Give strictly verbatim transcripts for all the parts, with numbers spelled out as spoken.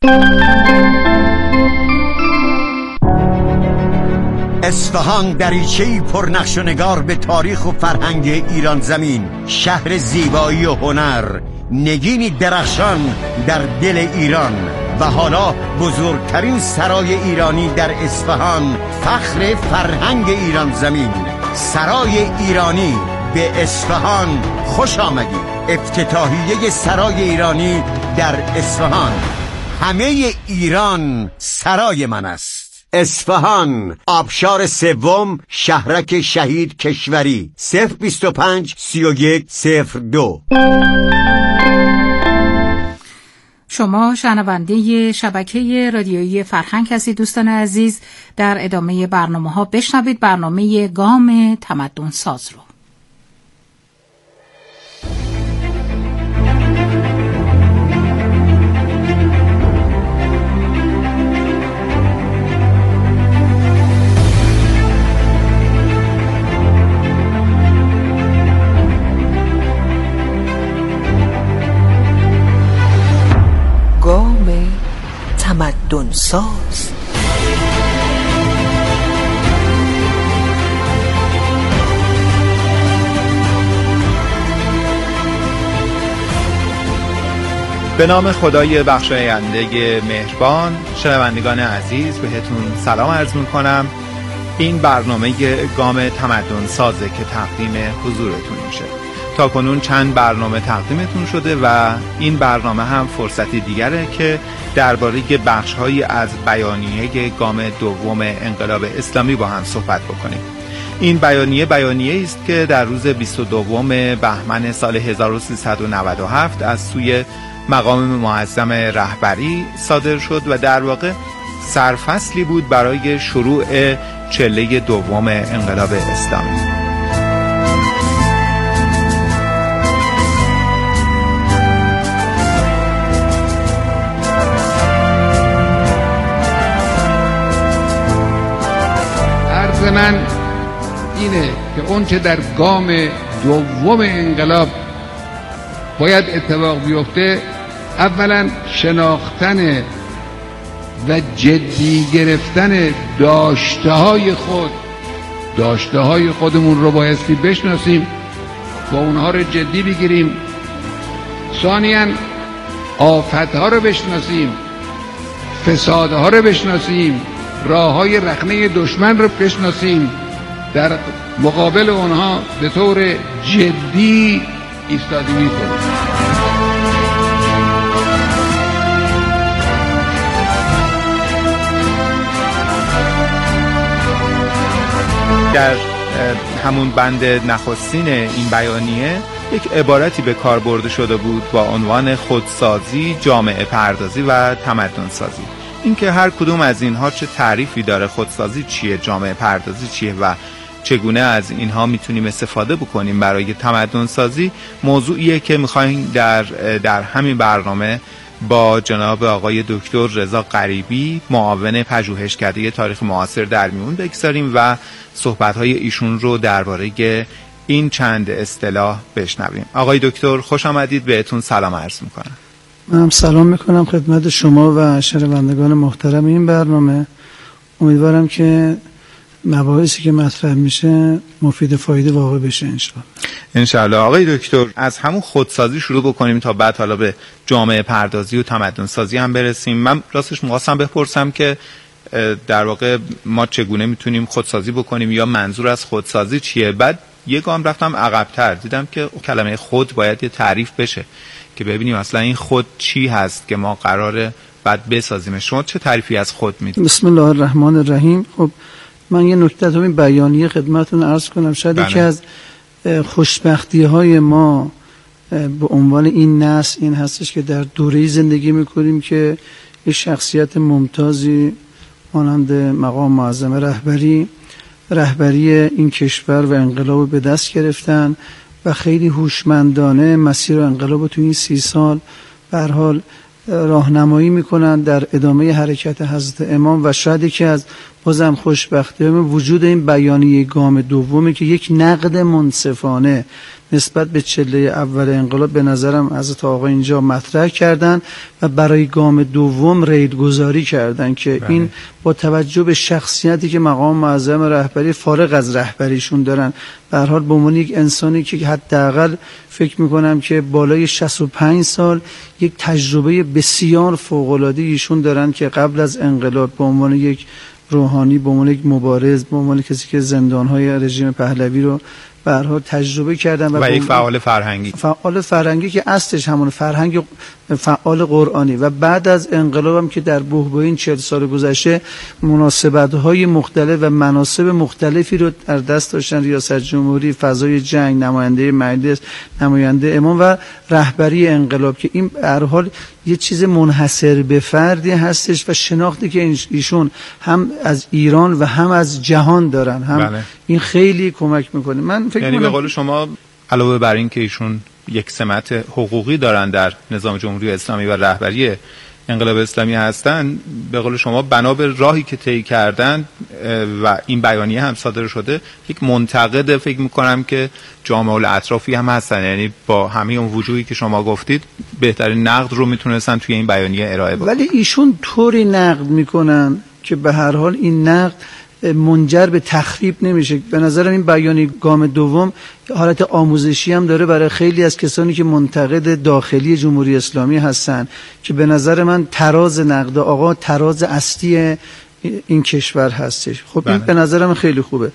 اصفهان دریچه‌ای پرنقش و نگار به تاریخ و فرهنگ ایران زمین، شهر زیبایی و هنر، نگینی درخشان در دل ایران. و حالا بزرگترین سرای ایرانی در اصفهان، فخر فرهنگ ایران زمین، سرای ایرانی به اصفهان خوش آمدید. افتتاحیه سرای ایرانی در اصفهان. همه ایران سرای من است. اصفهان، آبشار سوم، شهرک شهید کشوری. صفر بیست و پنج سی و یک صفر دو. شما شنونده شبکه رادیویی فرهنگ هستید دوستان عزیز. در ادامه برنامه ها بشنوید برنامه گام تمدن ساز رو. تمدن ساز. به نام خدای بخشاینده مهربان، شنوندگان عزیز بهتون سلام عرض میکنم. این برنامه گام تمدن سازه که تقدیم حضورتون میشه. تا کنون چند برنامه تقدیمتون شده و این برنامه هم فرصتی دیگره که درباره بخش‌هایی از بیانیه گام دوم انقلاب اسلامی با هم صحبت بکنیم. این بیانیه بیانیه است که در روز بیست و دوم بهمن سال هزار و سیصد و نود و هفت از سوی مقام معظم رهبری صادر شد و در واقع سرفصلی بود برای شروع چله دوم انقلاب اسلامی. من اینه که اون چه در گام دوم انقلاب باید اتفاق بیفته، اولا شناختن و جدی گرفتن داشته های خود داشته های خودمون رو بایستی بشناسیم و اونها رو جدی بگیریم. ثانیاً آفتها رو بشناسیم، فسادها رو بشناسیم، راه های رخنه دشمن رو بشناسیم، در مقابل اونها به طور جدی ایستادگی کنیم. در همون بند نخستین این بیانیه یک عبارتی به کار برده شده بود با عنوان خودسازی، جامعه پردازی و تمدن سازی. اینکه هر کدوم از اینها چه تعریفی داره، خودسازی چیه، جامعه پردازی چیه و چگونه از اینها میتونیم استفاده بکنیم برای تمدن سازی، موضوعیه که میخوایم در در همین برنامه با جناب آقای دکتر رضا غریبی، معاون پژوهشکده تاریخ معاصر در میون بگذاریم و صحبت‌های ایشون رو درباره این چند اصطلاح بشنویم. آقای دکتر خوش آمدید، بهتون سلام عرض میکنم. من سلام میکنم خدمت شما و شنوندگان محترم این برنامه. امیدوارم که مباحثی که مطرح میشه مفید فایده واقع بشه انشاءالله. انشاءالله. آقای دکتر از همون خودسازی شروع بکنیم تا بعد حالا به جامعه پردازی و تمدن سازی هم برسیم. من راستش می‌خواستم بپرسم که در واقع ما چگونه میتونیم خودسازی بکنیم یا منظور از خودسازی چیه. بعد یه گام رفتم عقب‌تر، دیدم که کلمه خود باید یه تعریف بشه که ببینیم اصلا این خود چی هست که ما قراره بعد بسازیم. شما چه تعریفی از خود میدید؟ بسم الله الرحمن الرحیم. خب من یه نکته تو این بیانیه خدمتتون عرض کنم. شاید یکی از خوشبختی های ما به عنوان این نسل این هستش که در دوره‌ای زندگی میکنیم که یه شخصیت ممتازی مانند مقام معظم رهبری رهبری این کشور و انقلاب به دست گرفتن و خیلی هوشمندانه مسیر انقلاب تو این سی سال به هر حال راهنمایی میکنن در ادامه حرکت حضرت امام و شاید یکی از بازم خوشبختانه وجود این بیانیه گام دومی که یک نقد منصفانه نسبت به چله اول انقلاب به نظرم حضرت آقا اینجا مطرح کردن و برای گام دوم ریدگذاری کردن که بله. این با توجه به شخصیتی که مقام معظم رهبری فارغ از رهبریشون دارن، به هر حال به عنوان یک انسانی که حداقل فکر میکنم که بالای شصت و پنج سال یک تجربه بسیار فوق‌العاده ایشون دارن که قبل از انقلاب به عنوان یک روحانی، به عنوان یک مبارز، به عنوان کسی که زندان‌های رژیم پهلوی رو به هر حال تجربه کردن و, و یک فعال فرهنگی فعال فرهنگی که اصلش همون فرهنگ فعال قرآنی و بعد از انقلاب هم که در بحبوحه چهل سال گذشته مناسبت‌های مختلف و مناصب مختلفی رو در دست داشتن، ریاست جمهوری، فضای جنگ، نماینده مجلس، نماینده امام و رهبری انقلاب که این به هر حال یه چیز منحصر به فردی هستش و شناختی که ایشون هم از ایران و هم از جهان دارن هم بله. این خیلی کمک میکنه. من فکر یعنی به قول شما علاوه بر این که ایشون یک سمت حقوقی دارن در نظام جمهوری اسلامی و رهبری انقلاب اسلامی هستن، به قول شما بنا به راهی که طی کردن و این بیانیه هم صادر شده یک منتقد فکر میکنم که جامعه الاطرافی هم هستن، یعنی با همه اون وجوهی که شما گفتید بهترین نقد رو میتونستن توی این بیانیه ارائه بدن. ولی ایشون طوری نقد میکنن که به هر حال این نقد منجر به تخریب نمیشه. به نظرم این بیانیه گام دوم حالت آموزشی هم داره برای خیلی از کسانی که منتقد داخلی جمهوری اسلامی هستن که به نظر من تراز نقد آقا تراز اصلی این کشور هستش. خب این به نظرم خیلی خوبه.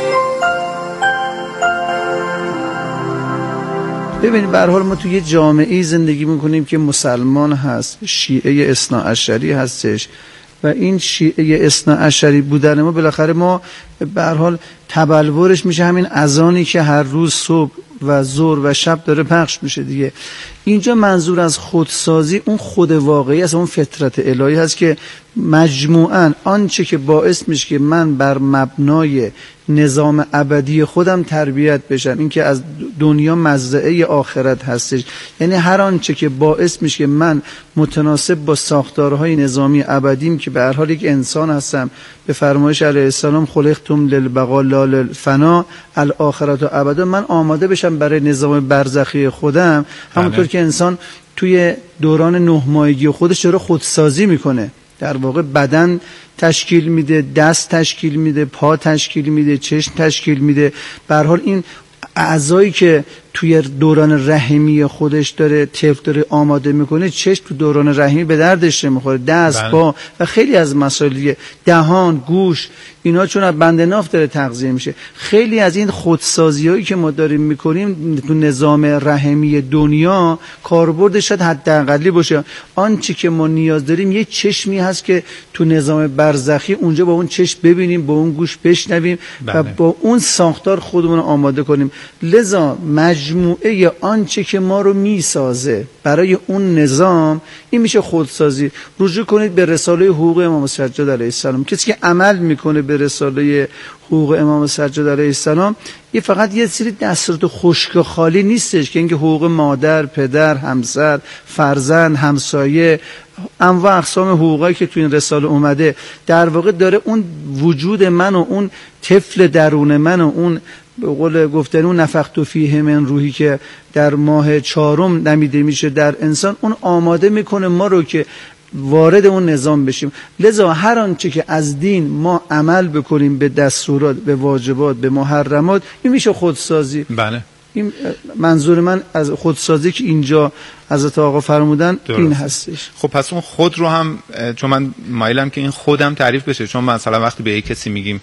ببینید به هر حال ما توی یه جامعه زندگی میکنیم که مسلمان هست، شیعه اثناعشری هستش و این شیعه اثناعشری بودن ما بالاخره ما به هر حال تبلورش میشه همین اذانی که هر روز صبح و ظهر و شب داره پخش میشه دیگه. اینجا منظور از خودسازی اون خود واقعی است، اون فطرت الهی هست که مجموعاً آنچه که باعث میشه که من بر مبنای نظام ابدی خودم تربیت بشم، این که از دنیا مزرعه آخرت هستش، یعنی هر آنچه که باعث میشه که من متناسب با ساختارهای نظامی ابدیم که به هر حال یک انسان هستم، به فرمایش علیه السلام خلقتم للبقاء لا للفنا الاخرت و ابدا، من آماده بشم برای نظام برزخی خودم. همونطور که انسان توی دوران نه ماهگی خودش رو خودسازی میکنه، در واقع بدن تشکیل میده، دست تشکیل میده، پا تشکیل میده، چشم تشکیل میده. به هر حال این اعضایی که توی دوران رحمی خودش داره طفل داره آماده میکنه، چشم تو دوران رحمی به دردش نمیخوره، دست بله. پا و خیلی از مسائل دیگه، دهان، گوش، اینا چون از بند ناف داره تغذیه میشه. خیلی از این خودسازیایی که ما داریم میکنیم تو نظام رحمی دنیا کاربردش شاید حداقلی باشه. آنچه که ما نیاز داریم یه چشمی هست که تو نظام برزخی اونجا با اون چشم ببینیم، با اون گوش بشنویم بله. و با اون ساختار خودمون آماده کنیم. لذا مجموعه آنچه که ما رو میسازه برای اون نظام این میشه خودسازی. رجوع کنید به رساله حقوق امام سجاد علیه السلام. کسی که عمل میکنه به رساله حقوق امام سجاد علیه السلام، یه فقط یه سری دستورات خشک خالی نیستش که اینکه حقوق مادر، پدر، همسر، فرزند، همسایه، انواع اقسام حقوقایی که تو این رساله اومده، در واقع داره اون وجود من و اون طفل درون من و اون به قول گفتن اون نفخت فیه من روحی که در ماه چهارم نمیده میشه در انسان، اون آماده میکنه ما رو که وارد اون نظام بشیم. لذا هر آنچه که از دین ما عمل بکنیم به دستورات، به واجبات، به محرمات، این میشه خودسازی. بله. این منظور من از خودسازی که اینجا حضرت آقا فرمودن درست. این هستش. خب پس اون خود رو هم، چون من مایلم که این خودم تعریف بشه، چون مثلا وقتی به یک کسی میگیم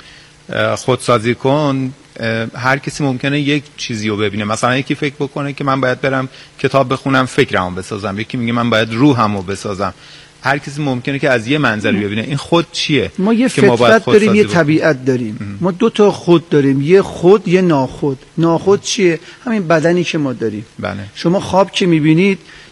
خودسازی کن، هر کسی ممکنه یک چیزی رو ببینه. مثلا یکی فکر بکنه که من باید برم کتاب بخونم فکرمو بسازم، یکی میگه من باید روحمو بسازم. هر کسی ممکنه که از یه منظری ببینه. این خود چیه؟ ما یه فطرت داریم، یه طبیعت داریم. ام. ما دو تا خود داریم، یه خود، یه ناخود. ناخود چیه؟ همین بدنی که ما داریم. بله. شما خواب که میبینید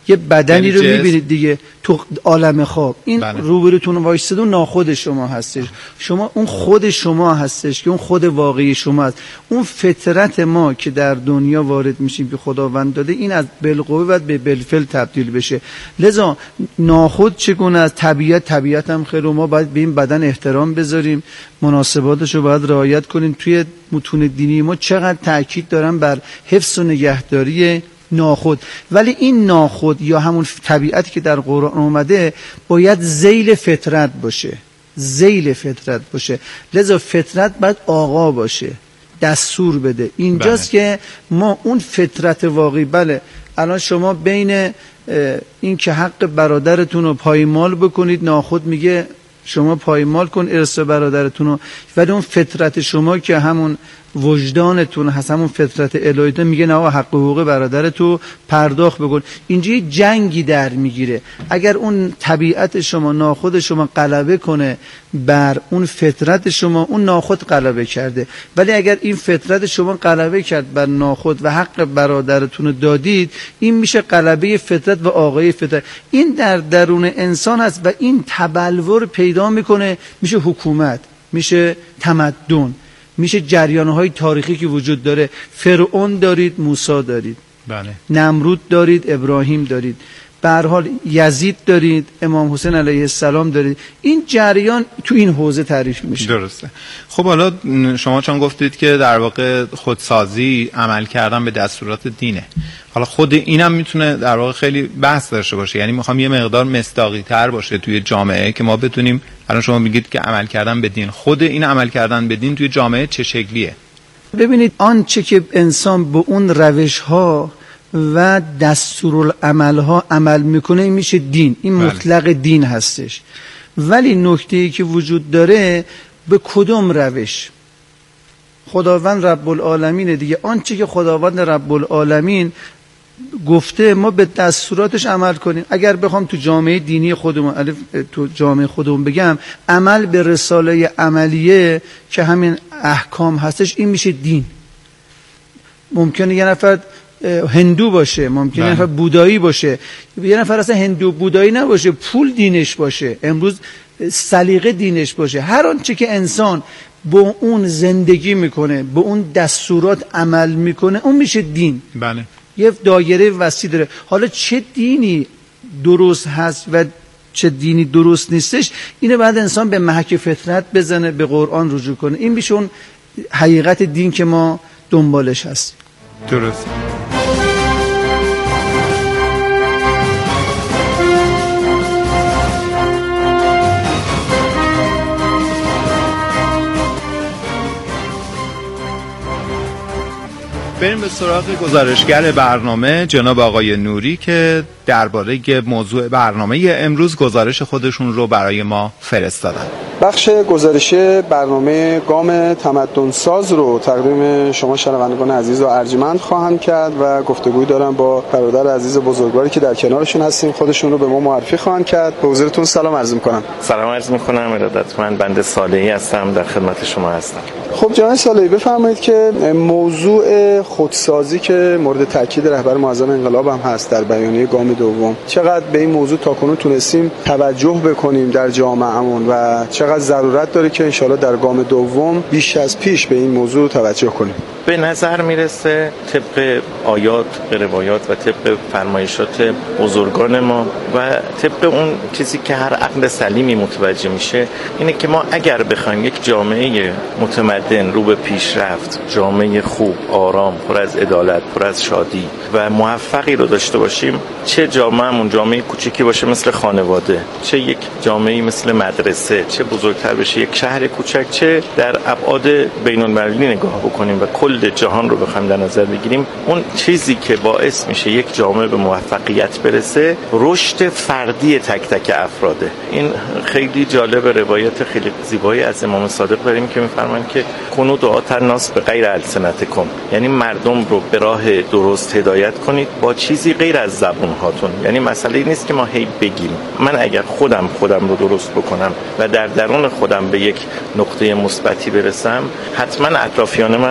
یه بدنی رو میبینید دیگه تو عالم خواب، این بله. روبروتون وایساده ناخود شما هستش، شما اون خود شما هستش که اون خود واقعی شما هست. اون فطرت ما که در دنیا وارد میشیم که خداوند داده، این از بالقوه باید به بالفعل تبدیل بشه. لذا ناخود چگونه از طبیعت، طبیعت هم خیر و ما باید به این بدن احترام بذاریم، مناسباتش رو باید رعایت کنیم. توی متون دینی ما چقدر تاکید دارن بر حفظ و نگهداری ناخود، ولی این ناخود یا همون طبیعتی که در قرآن اومده باید ذیل فطرت باشه، ذیل فطرت باشه. لذا فطرت باید آقا باشه، دستور بده. اینجاست بله. که ما اون فطرت واقعی، بله الان شما بین این که حق برادرتون رو پایمال بکنید، ناخود میگه شما پایمال کن ارث برادرتون رو، ولی اون فطرت شما که همون وجدانتون هست، همون فطرت الهیتون میگه نه حق حقوق برادرتو پرداخت بکن. اینجا یه جنگی در میگیره. اگر اون طبیعت شما، ناخود شما غلبه کنه بر اون فطرت شما، اون ناخود غلبه کرده. ولی اگر این فطرت شما غلبه کرد بر ناخود و حق برادرتون رو دادید، این میشه غلبه فطرت و آقای فطرت. این در درون انسان هست و این تبلور پیدا میکنه، میشه حکومت، میشه تمدن، میشه جریان‌های تاریخی که وجود داره. فرعون دارید، موسی دارید، بله. نمرود دارید، ابراهیم دارید، به هر حال یزید دارید، امام حسین علیه السلام دارید. این جریان تو این حوزه تعریف میشه. درسته. خب حالا شما چون گفتید که در واقع خودسازی عمل کردن به دستورات دینه، حالا خود اینم میتونه در واقع خیلی بحث داشته باشه. یعنی میخوام یه مقدار مصداقی تر باشه توی جامعه که ما بتونیم، الان شما میگید که عمل کردن به دین، خود این عمل کردن به دین توی جامعه چه شکلیه؟ ببینید آنچه که انسان به اون روش ها و دستورالعمل ها عمل میکنه این میشه دین، این بله. مطلق دین هستش. ولی نکته‌ای که وجود داره به کدوم روش؟ خداوند رب العالمین دیگه، آنچه که خداوند رب العالمین گفته ما به دستوراتش عمل کنیم. اگر بخوام تو جامعه دینی خودمون، الف تو جامعه خودمون بگم، عمل به رساله عملیه که همین احکام هستش، این میشه دین. ممکنه یه نفر هندو باشه، ممکنه یه نفر بودایی باشه، یه نفر اصلا هندو بودایی نباشه، پول دینش باشه، امروز سلیقه دینش باشه. هر آنچه که انسان با اون زندگی میکنه، با اون دستورات عمل میکنه، اون میشه دین. بله. یه دایره وسیع داره. حالا چه دینی درست هست و چه دینی درست نیستش، اینه بعد انسان به محک فطرت بزنه، به قرآن رجوع کنه. این میشه اون حقیقت دین که ما دنبالش هستیم. درست. بریم به سراغ گزارشگر برنامه جناب آقای نوری که درباره موضوع برنامه امروز گزارش خودشون رو برای ما فرستادن. بخش گزارش برنامه گام تمدن ساز رو تقدیم شما شنوندگان عزیز و ارجمند خواهم کرد و گفتگوی دارم با برادر عزیز بزرگواری که در کنارشون هستیم. خودشون رو به ما معرفی خواهند کرد. به حضورتون سلام عرض می‌کنم. سلام عرض می‌کنم. ارادتمند بنده صالحی هستم، در خدمت شما هستم. خب جناب صالحی بفرمایید که موضوع خودسازی که مورد تاکید رهبر معظم انقلاب هم هست در بیانیه گام دوم، چقدر به این موضوع تاکنون تونستیم توجه بکنیم در جامعهمون و چقدر ضرورت داره که انشالله در گام دوم بیش از پیش به این موضوع توجه کنیم؟ به نظر میرسه طبق آیات، روایات و طبق فرمایشات بزرگان ما و طبق اون چیزی که هر عقل سلیمی متوجه میشه، اینه که ما اگر بخوایم یک جامعه متمدن رو به پیشرفت، جامعه خوب، آرام، پر از عدالت، پر از شادی و موفقی رو داشته باشیم، چه جامعهمون جامعه کوچیکی باشه مثل خانواده، چه یک جامعه مثل مدرسه، چه بزرگتر بشه یک شهر کوچک، چه در ابعاد بین‌المللی نگاه بکنیم و کل جهان رو بخوایم در نظر بگیریم، اون چیزی که باعث میشه یک جامعه به موفقیت برسه رشد فردی تک تک افراده. این خیلی جالب، روایت خیلی زیبایی از امام صادق داریم که میفرمایند که کنوا دعاة الناس بغیر السنتکم، یعنی مردم رو به راه درست هدایت کنید با چیزی غیر از زبون هاتون. یعنی مسئله نیست که ما هی بگیم. من اگر خودم خودم رو درست بکنم و در درون خودم به یک نقطه مثبتی برسم، حتما اطرافیان من هم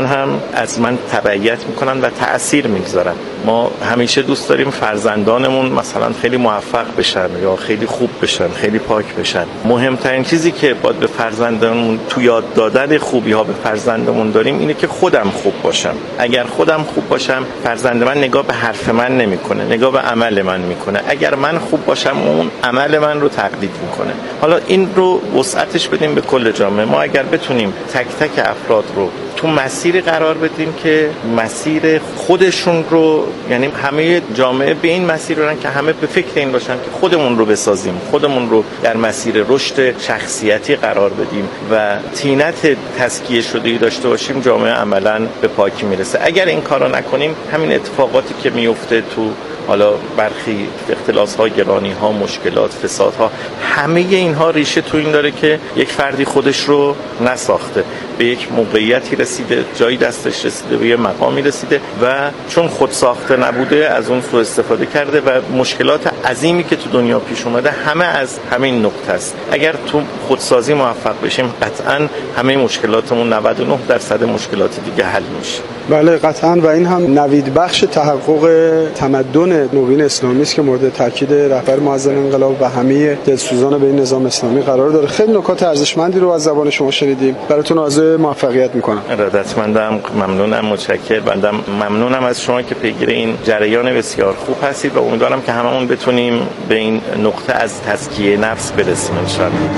از من تبعیت میکنن و تأثیر میگذارن. ما همیشه دوست داریم فرزندانمون مثلا خیلی موفق بشن یا خیلی خوب بشن، خیلی پاک بشن. مهمترین چیزی که باید به فرزندانمون تو یاد دادن خوبی ها به فرزندمون داریم اینه که خودم خوب باشم. اگر خودم خوب باشم، فرزند من نگاه به حرف من نمیکنه، نگاه به عمل من میکنه. اگر من خوب باشم، اون عمل من رو تقلید میکنه. حالا این رو وسعتش بدیم به کل جامعه. ما اگر بتونیم تک تک افراد رو تو مسیر قرار بدیم که مسیر خودشون رو، یعنی همه جامعه به این مسیر رو که همه به فکر این باشن که خودمون رو بسازیم، خودمون رو در مسیر رشد شخصیتی قرار بدیم و طینت تزکیه شده‌ای داشته باشیم، جامعه عملاً به پاکی میرسه. اگر این کارو نکنیم، همین اتفاقاتی که میفته تو حالا برخی اختلاس‌ها، گرانی‌ها، مشکلات، فسادها، همه اینها ریشه تو این داره که یک فردی خودش رو نساخته، به یک موقعیتی رسیده، جایی دستش رسیده، به یک مقامی رسیده و چون خود ساخته نبوده از اون سوء استفاده کرده و مشکلات عظیمی که تو دنیا پیش اومده همه از همین نقطه است. اگر تو خودسازی موفق بشیم، قطعاً همه مشکلاتمون نود و نه درصد مشکلات دیگه حل میشه. بله قطعاً، و این هم نوید بخش تحقق تمدن نوین اسلامی است که مورد تاکید رهبر معظم انقلاب و همه دلسوزان به این نظام اسلامی قرار داره. خیلی نکات ارزشمندی رو از زبان شما شنیدیم. براتون آرزوی موفقیت میکنم. ارادتمندم، ممنونم، متشکرم. بنده ممنونم از شما که پیگیر این جریان بسیار خوب هستید و امیدوارم که هممون بتونیم به این نقطه از تزکیه نفس برسیم ان شاء الله.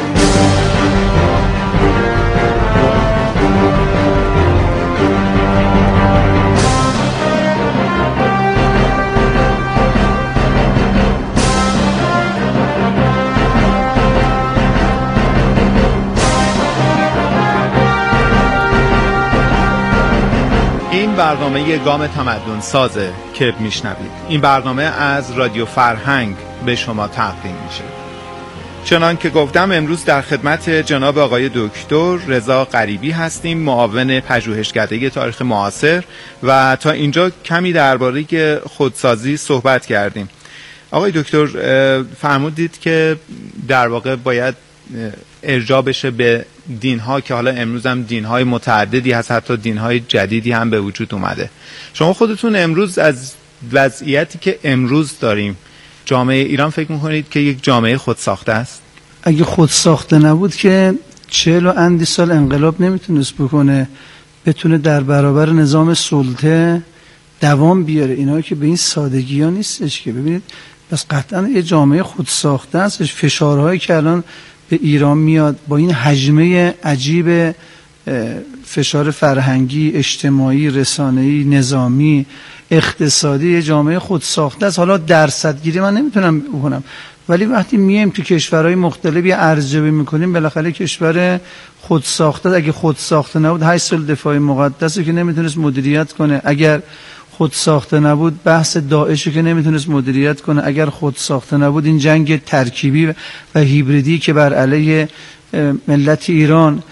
برنامه گام تمدن سازه که میشنوید. این برنامه از رادیو فرهنگ به شما تقدیم میشه. چنان که گفتم امروز در خدمت جناب آقای دکتر رضا غریبی هستیم، معاون پژوهشکده تاریخ معاصر، و تا اینجا کمی درباره خودسازی صحبت کردیم. آقای دکتر فرمودید که در واقع باید ارجاع بشه به دین‌ها که حالا امروز هم دین‌های متعددی هست، حتی دین‌های جدیدی هم به وجود اومده. شما خودتون امروز از وضعیتی که امروز داریم، جامعه ایران فکر می‌کنید که یک جامعه خودساخته است؟ اگه خودساخته نبود که چهل و اندی سال انقلاب نمیتونست بکنه، بتونه در برابر نظام سلطه دوام بیاره. اینا که به این سادگی ها نیستش که ببینید. پس قطعا یه جامعه خودساخته است. فشارهایی که الان به ایران میاد با این حجمه عجیب فشار فرهنگی، اجتماعی، رسانه‌ای، نظامی، اقتصادی، یه جامعه خودساخته است. حالا درصدگیری من نمیتونم بکنم، ولی وقتی میایم تو کشورهای مختلفی ارزیابی میکنیم، بالاخره کشور خودساخته، اگه خودساخته نبود هشت سال دفاع مقدسه که نمیتونست مدیریت کنه، اگر خود ساخته نبود بحث داعشی که نمیتونست مدیریت کنه، اگر خود ساخته نبود این جنگ ترکیبی و هیبریدی که بر علیه ملت ایران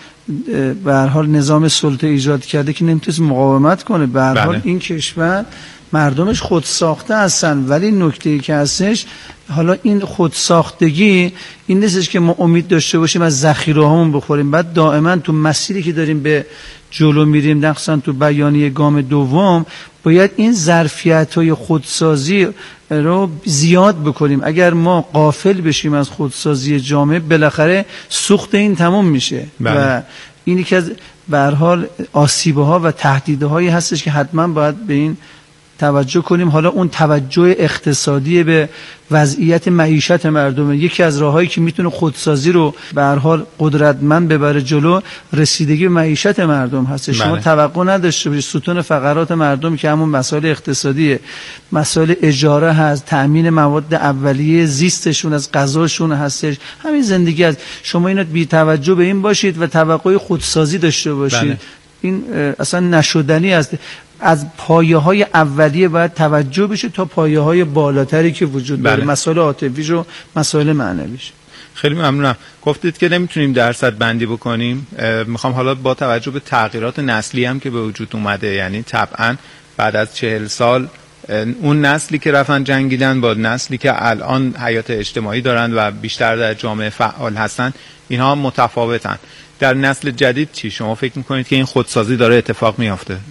به هر حال نظام سلطه ایجاد کرده که نمیتونست مقاومت کنه. به هر حال این کشور مردمش خود ساخته هستن، ولی نکته‌ای که هستش حالا این خود ساختگی این نیستش که ما امید داشته باشیم از ذخیره هامون بخوریم. بعد دائما تو مسیری که داریم به جلو میریم، مثلا تو بیانیه گام دوم، باید این ظرفیت‌های خودسازی رو زیاد بکنیم. اگر ما غافل بشیم از خودسازی جامعه، بالاخره سوخت این تمام میشه. بله. و اینی که به هر حال آسیب‌ها و تهدیدهایی هستش که حتما باید به این توجه کنیم. حالا اون توجه اقتصادی به وضعیت معیشت مردم، یکی از راههایی که میتونه خودسازی رو به هر حال قدرتمند ببره جلو، رسیدگی به معیشت مردم هست. شما بله. توقع نداشته باشید ستون فقرات مردم که همون مسائل اقتصادیه، مسائل اجاره هست، تأمین مواد اولیه زیستشون از غذاشون هستش، همین زندگی هست. شما اینو بی توجه به این باشید و توقع خودسازی داشته باشید. بله. این اصلا نشدنی است. از پایه های اولیه باید توجه بشه تا پایه های بالاتری که وجود داره. بله. مسائل عاطفیش و مسائل معنویش. خیلی ممنونم. گفتید که نمیتونیم درصد بندی بکنیم. میخوام حالا با توجه به تغییرات نسلی هم که به وجود اومده، یعنی طبعا بعد از چهل سال اون نسلی که رفتن جنگیدن با نسلی که الان حیات اجتماعی دارن و بیشتر در جامعه فعال هستن، اینها متفاوتن. در نسل جدید چی شما فکر میکنید که این خودسازی داره اتفاق میافته؟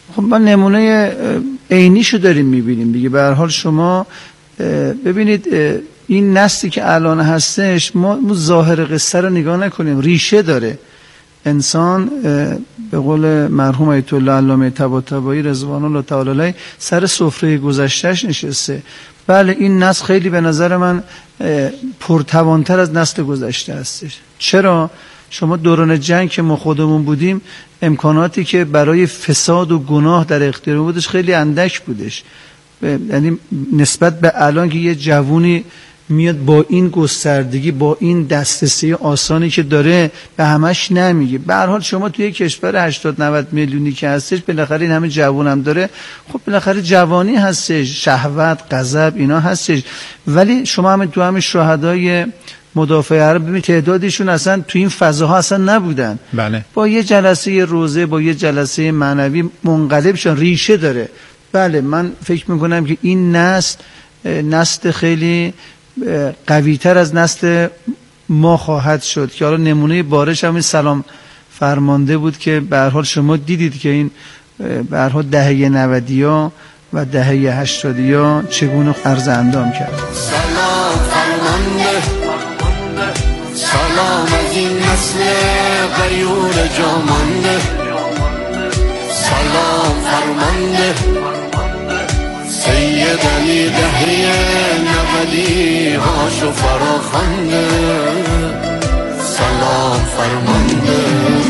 خب ما نمونه عینیشو داریم میبینیم دیگه. به هر حال شما ببینید این نسلی که الان هستش، ما ظاهر قصه رو نگاه نکنیم، ریشه داره. انسان به قول مرحوم آیت الله علامه طباطبایی رضوان الله تعالی علیه سر سفره گذشتهش نشسته. بله این نسل خیلی به نظر من پرتوانتر از نسل گذشته هستش. چرا؟ شما دوران جنگ که ما خودمون بودیم، امکاناتی که برای فساد و گناه در اختیار بودش خیلی اندک بودش. یعنی نسبت به الان که یه جوونی میاد با این گستردگی، با این دسترسی آسانی که داره، به همش نمیگه. به هر حال شما توی کشور هشتاد نود میلیونی که هستش، بالاخره این همه جوون هم داره، خب بالاخره جوانی هستش، شهوت، غضب اینا هستش. ولی شما هم تو همه شهدای مدافع عرب ببینید تعدادشون اصلا تو این فضاها اصلا نبودن. بله. با یه جلسه روزه، با یه جلسه معنوی منقلب شدن، ریشه داره. بله من فکر میکنم که این نسل نسل خیلی قوی‌تر از نسل ما خواهد شد که حالا نمونه بارش هم این سلام فرمانده بود که به هر حال شما دیدید که این به هر حال دهه نودیا و دهه هشتادیا چگونه عرض اندام کرد. سلام فرمانده، سلام از این نسل غیور جامانده، سلام فرمانده سید علی دهه نودی هاشو فراخنده، سلام فرمانده.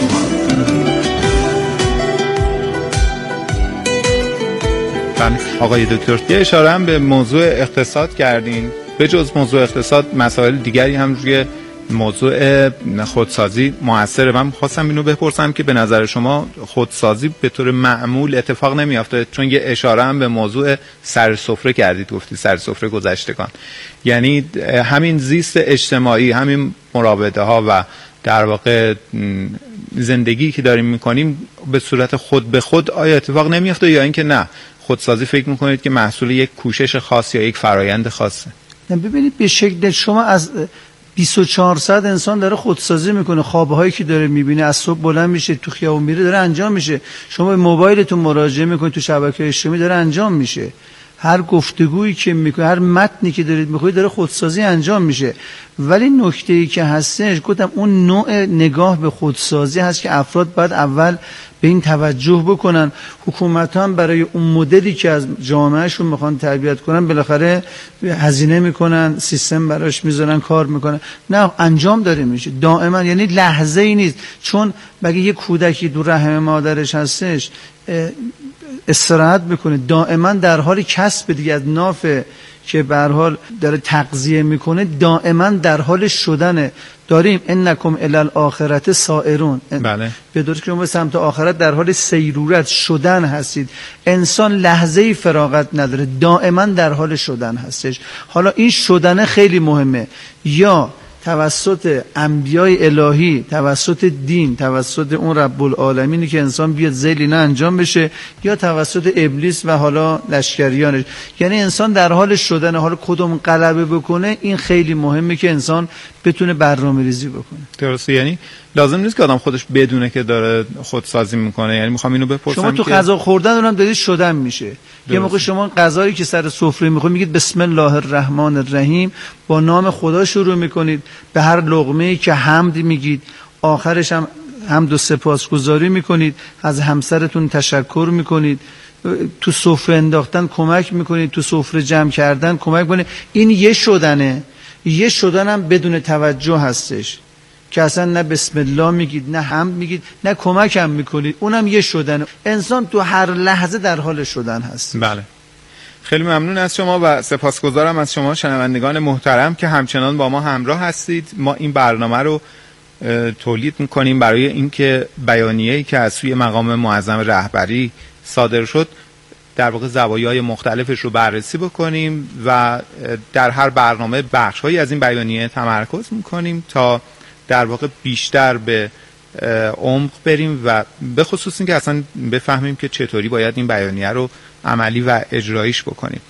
آقای دکتر یه اشاره هم به موضوع اقتصاد کردین. به جز موضوع اقتصاد مسائل دیگری هم روی موضوع خودسازی موثره. من خواستم اینو بپرسم که به نظر شما خودسازی به طور معمول اتفاق نمیافته؟ چون یه اشاره هم به موضوع سر سفره کردید، گفتید سر سفره گذشتگان، یعنی همین زیست اجتماعی، همین مراوده ها و در واقع زندگی که داریم میکنیم به صورت خود به خود آیا اتفاق نمیافته، یا اینکه نه خودسازی فکر میکنید که محصول یک کوشش خاص یا یک فرایند خاصه؟ ببینید به شکل شما از بیست و چهار ساعت انسان داره خودسازی میکنه، خوابه هایی که داره میبینه، از صبح بلند میشه تو خیابون میره داره انجام میشه. شما به موبایلتون مراجعه میکنید، تو شبکه اجتماعی داره انجام میشه. هر گفتگویی که میکنید، هر متنی که دارید میخونید داره خودسازی انجام میشه. ولی نکته‌ای که هستش، گفتم اون نوع نگاه به خودسازی هست که افراد باید اول به این توجه بکنن. حکومت هم برای اون مدلی که از جامعهشون میخوان تربیت کنن بالاخره هزینه میکنن، سیستم براش میذارن، کار میکنن. نه انجام داره میشه دائما، یعنی لحظه ای نیست. چون مگه یه کودکی دور رحم مادرش هستش استراحت بکنه؟ دائما در حال کسب دیگه از ناف که به هر حال داره تغذیه میکنه، دائما در حال شدنه. داریم انکم الی الاخرة سائرون. بله. به درستی که شما به سمت آخرت در حال سیرورت شدن هستید. انسان لحظه‌ای فراغت نداره، دائما در حال شدن هستش. حالا این شدن خیلی مهمه، یا توسط انبیای الهی، توسط دین، توسط اون رب العالمینی که انسان بیاد ذیل اینا انجام بشه، یا توسط ابلیس و حالا لشکریانش. یعنی انسان در حال شدن، حالا کدوم غلبه بکنه این خیلی مهمه که انسان بتونه برنامه ریزی بکنه. درسته، یعنی لازم نیست که آدم خودش بدونه که داره خودسازی میکنه. یعنی میخوام اینو بپرسم شما تو که غذا خوردن اونم دارید شدن میشه. یه موقع شما غذایی که سر سفره میخورید میگید بسم الله الرحمن الرحیم، با نام خدا شروع میکنید، به هر لقمه‌ای که حمد میگید، آخرش هم حمد و سپاسگزاری میکنید، از همسرتون تشکر میکنید، تو سفره انداختن کمک میکنید، تو سفره جمع کردن کمک میکنید. این یه شدنه. یه شدن هم بدون توجه هستش که اصلا نه بسم الله میگید، نه حمد میگید، نه کمک هم میکنید. اونم یه شدن. انسان تو هر لحظه در حال شدن هست. بله. خیلی ممنون از شما و سپاسگزارم از شما شنوندگان محترم که همچنان با ما همراه هستید. ما این برنامه رو تولید میکنیم برای اینکه بیانیه‌ای که از سوی مقام معظم رهبری صادر شد در واقع زوایای مختلفش رو بررسی بکنیم و در هر برنامه بخش‌هایی از این بیانیه تمرکز میکنیم تا در واقع بیشتر به عمق بریم و به خصوص این که اصلا بفهمیم که چطوری باید این بیانیه رو عملی و اجرایش بکنیم.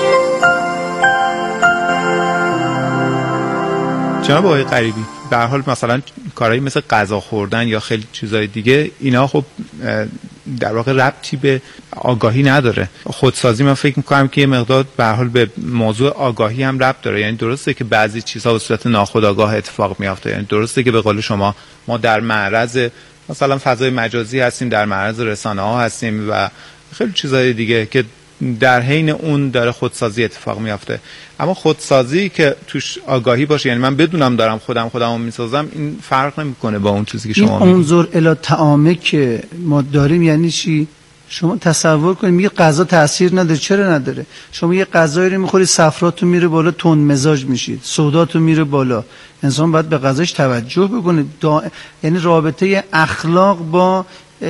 جناب آقای غریبی، در حال مثلا کارهایی مثل غذا خوردن یا خیلی چیزای دیگه، اینا خب در واقع ربطی به آگاهی نداره. خودسازی من فکر میکنم که یه مقدار به هر حال به موضوع آگاهی هم ربط داره. یعنی درسته که بعضی چیزها به صورت ناخودآگاه اتفاق میافته، یعنی درسته که به قول شما ما در معرض مثلا فضای مجازی هستیم، در معرض رسانه ها هستیم و خیلی چیزهای دیگه که در حین اون داره خودسازی اتفاق میافته. اما خودسازی که توش آگاهی باشه، یعنی من بدونم دارم خودم خودمو میسازم، این فرق نمیکنه با اون چیزی که شما میگید. این انظر الی طعامه که ما داریم یعنی چی؟ شما تصور کنید میگه غذا تاثیر نداره. چرا نداره؟ شما یه غذایی رو میخوری صفراتون میره بالا، تند مزاج میشید، سوداتون میره بالا. انسان باید به غذاش توجه بکنه. دا... یعنی رابطه اخلاق با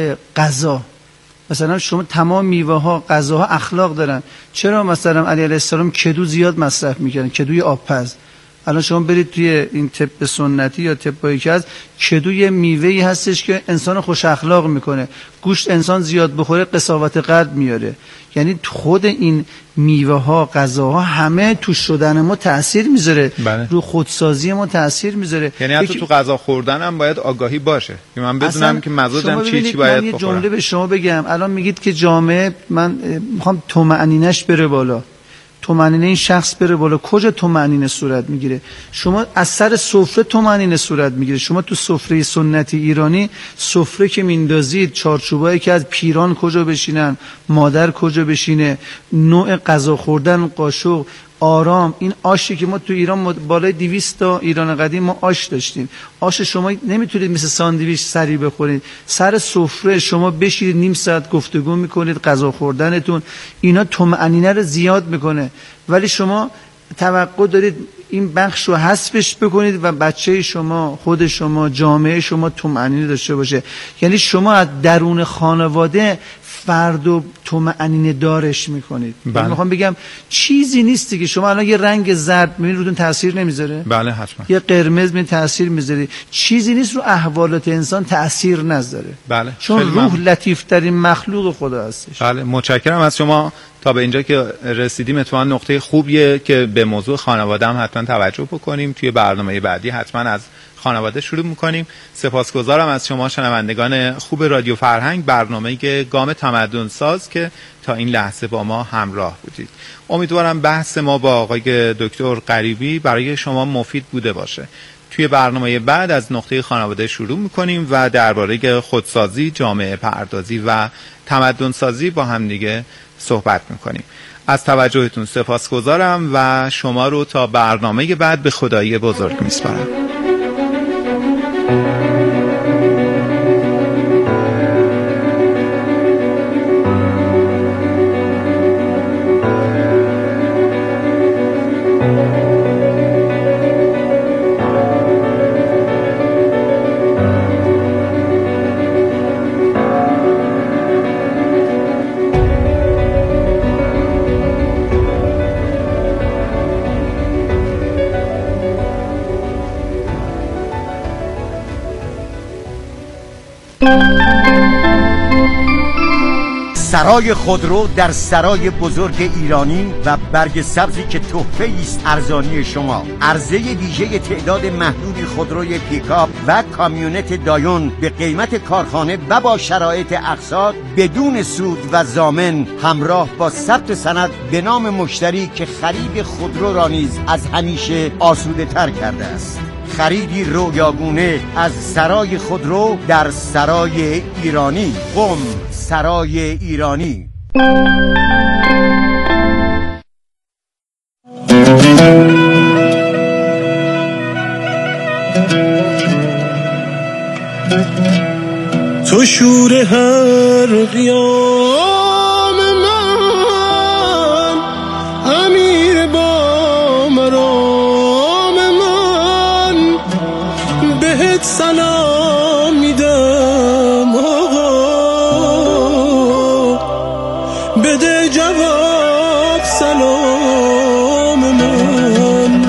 غذا. مثلا شما تمام میوه ها غذاها اخلاق دارن. چرا مثلا علی علیه السلام کدو زیاد مصرف میکردن؟ کدوی آبپز. الان شما برید توی این طب سنتی یا طبایی که هست، کدو یه میوه‌ای هستش که انسان خوش اخلاق میکنه. گوشت انسان زیاد بخوره قساوت قلب میاره. یعنی خود این میوه ها غذاها همه تو شدن ما تأثیر میذاره. بله. رو خودسازی ما تأثیر میذاره. یعنی حتی تو غذا خوردن هم باید آگاهی باشه که من بدونم که مزاجم چی چی باید بخورم. من یه جمله به شما بگم. الان میگید که جامعه، من میخوام طمأنینه‌اش بره بالا، طمأنینه این شخص بره بالا. کجا طمأنینه صورت میگیره؟ شما از سر سفره طمأنینه صورت میگیره. شما تو سفره سنتی ایرانی سفره که میندازید، چارچوبایی که از پیران کجا بشینن، مادر کجا بشینه، نوع غذا خوردن، قاشق، آرام. این آشی که ما تو ایران بالای دویست تا ایران قدیم ما آش داشتیم. آش شما نمیتونید مثل ساندویچ سری بخورید. سر سفره شما بشینید نیم ساعت گفتگو میکنید، غذا خوردنتون اینا طمأنینه رو زیاد میکنه. ولی شما توقع دارید این بخش رو حذفش بکنید و بچه شما، خود شما، جامعه شما طمأنینه داشته باشه. یعنی شما از درون خانواده فرد و طمأنینه دارش میکنید. من میخوام بگم چیزی نیستی که شما الان یه رنگ زرد میبینید روتون تاثیر نمیذاره. بله حتما. یه قرمز میبینید تاثیر میذاره. چیزی نیست رو احوالات انسان تاثیر نذاره. بله. چون روح لطیف ترین مخلوق خدا هستش. بله متشکرم از شما. تا به اینجا که رسیدیم اتفاقا نقطه خوبیه که به موضوع خانواده هم حتما توجه بکنیم. توی برنامه بعدی حتما از خانواده شروع میکنیم. سپاسگزارم از شما شنوندگان خوب رادیو فرهنگ، برنامه گام تمدن ساز که تا این لحظه با ما همراه بودید. امیدوارم بحث ما با آقای دکتر غریبی برای شما مفید بوده باشه. توی برنامه بعد از نقطه خانواده شروع میکنیم و درباره خودسازی، جامعه پردازی و تمدن سازی با هم دیگه صحبت میکنیم. از توجهتون سپاسگزارم و شما رو تا برنامه بعد به خدای بزرگ میسپارم. سرای خودرو در سرای بزرگ ایرانی و برگ سبزی که تحفه است ارزانی شما. عرضه ویژه تعداد محدودی خودروی پیکاپ و کامیونت دایون به قیمت کارخانه و با شرایط اقساط بدون سود و ضامن، همراه با ثبت سند به نام مشتری که خرید خودرو را نیز از همیشه آسوده تر کرده است. خریدی رویاگونه از سرای خودرو در سرای ایرانی. قم، سرای ایرانی. تو شور هر قیام من، امیر با مرام من، بهت سلام میدم آقا، بده جواب سلام من.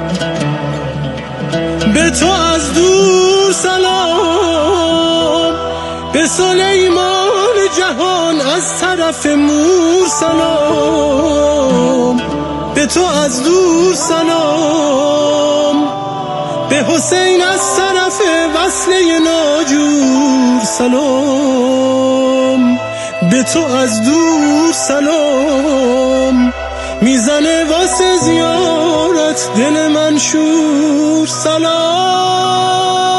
به تو از دور سلام، به سلیمان جهان از طرف مور سلام. به تو از دور سلام، به حسین از طرف وصله ناجور سلام. به تو از دور سلام میزنه واسه زیارت دل من شور سلام.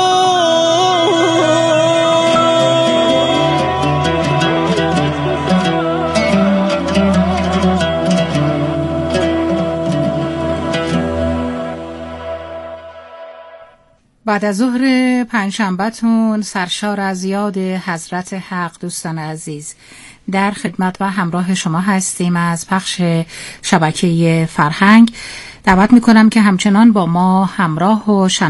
بعد از ظهر پنجشنبه‌تون سرشار از یاد حضرت حق. دوستان عزیز، در خدمت و همراه شما هستیم از پخش شبکه فرهنگ. دعوت میکنم که همچنان با ما همراه و شنونده